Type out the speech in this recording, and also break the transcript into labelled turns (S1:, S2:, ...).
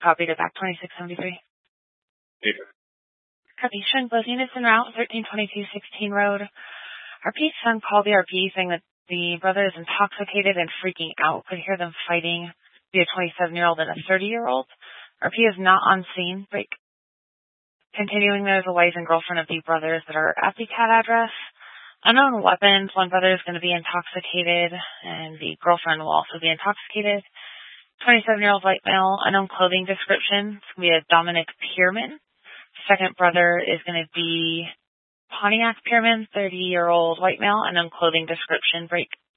S1: copy to back 2673. Copy. Showing both units en route, 132216 Road. RP son called the RP saying that the brother is intoxicated and freaking out. Could hear them fighting. Be a 27-year-old and a 30-year-old. RP is not on scene. Break. Continuing, there's a wife and girlfriend of the brothers that are at the CAD address. Unknown weapons. One brother is going to be intoxicated, and the girlfriend will also be intoxicated. 27-year-old white male. Unknown clothing description. It's going to be a Dominic Pierman. Second brother is going to be Pontiac Pierman, 30-year-old white male. Unknown clothing description. Break.